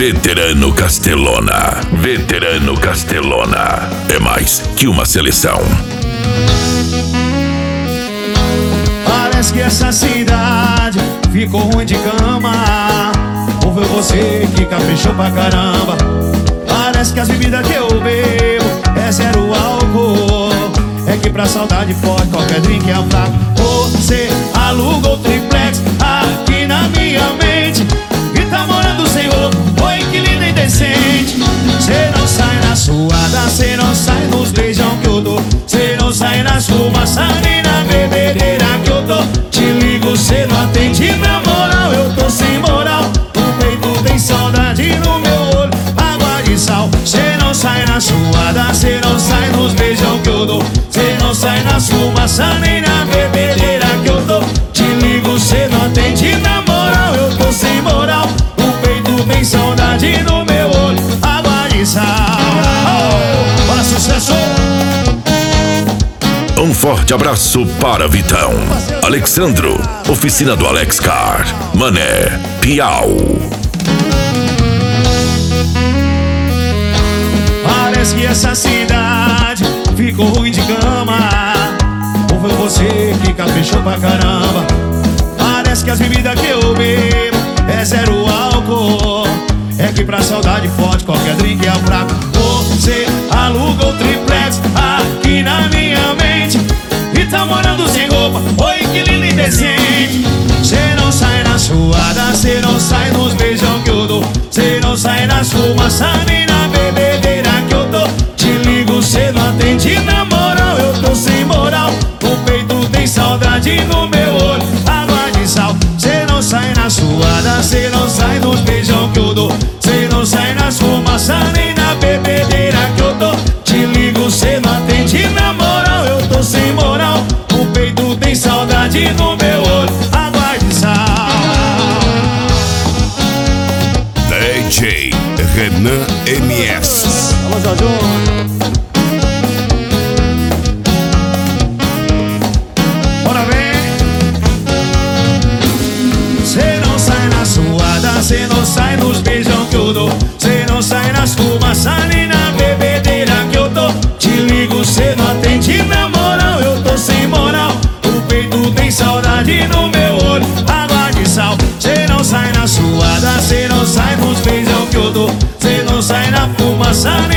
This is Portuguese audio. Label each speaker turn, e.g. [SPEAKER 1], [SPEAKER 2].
[SPEAKER 1] Veterano Castelona. Veterano Castelona. É mais que uma seleção.
[SPEAKER 2] Parece que essa cidade ficou ruim de cama. Ou foi você que caprichou pra caramba? Parece que as bebidas que eu bebo é zero álcool. É que pra saudade forte qualquer drink é fraco. Você alugou o triplex aqui na minha mente e tá morando sem roupa, oi que linda e decente. Cê não sai na suada, cê não sai nos beijão que eu dou. Cê não sai nas fumaças nem na bebedeira que eu tô. Te ligo, cê não atende, na moral eu tô sem moral. No peito tem saudade, no meu olho água de sal. Cê não sai na suada, cê não sai nos beijão que eu dou. Cê não sai nas fumaças nem na bebedeira que eu tô. Te ligo, cê não atende, na moral eu tô sem moral. No peito tem saudade, no meu olho água de sal. Oh, bora sucesso!
[SPEAKER 1] Um forte abraço para Vitão, Alexandro, oficina do Alex Car, Mané, Piau.
[SPEAKER 2] Parece que essa cidade ficou ruim de cama. Ou foi você que caprichou pra caramba? Parece que as bebidas que eu bebo é zero álcool. É que pra saudade forte qualquer drink é fraco. Você alugou o triplex aqui na minha mente e tá morando sem roupa, oi que lindo e decente. Cê não sai na suada, cê não sai nos beijão que eu dou. Cê não sai nas fumaças nem na bebedeira que eu tô. Te ligo, cê não atende, na moral eu tô sem moral. No peito tem saudade, no meu olho água de sal. Cê não sai na suada, cê não sai nos beijão que eu dou. Cê não sai nas fumaças nem na bebedeira que eu tô. Te ligo, cê não atende, na moral eu tô sem moral. No peito tem saudade, no meu olho água de sal.
[SPEAKER 3] DJ Renan MS.
[SPEAKER 2] Vamos, Jorge. Bora ver. Cê não sai na suada, cê não sai nos beijão que eu dou. Cê não sai nas fumaças nem na bebedeira que eu tô. Te ligo, cê não atende, na moral eu tô sem moral. O peito tem saudade, no meu olho água de sal. Cê não sai na suada, cê não sai nos beijão que eu dou. Cê não sai na fumaça nem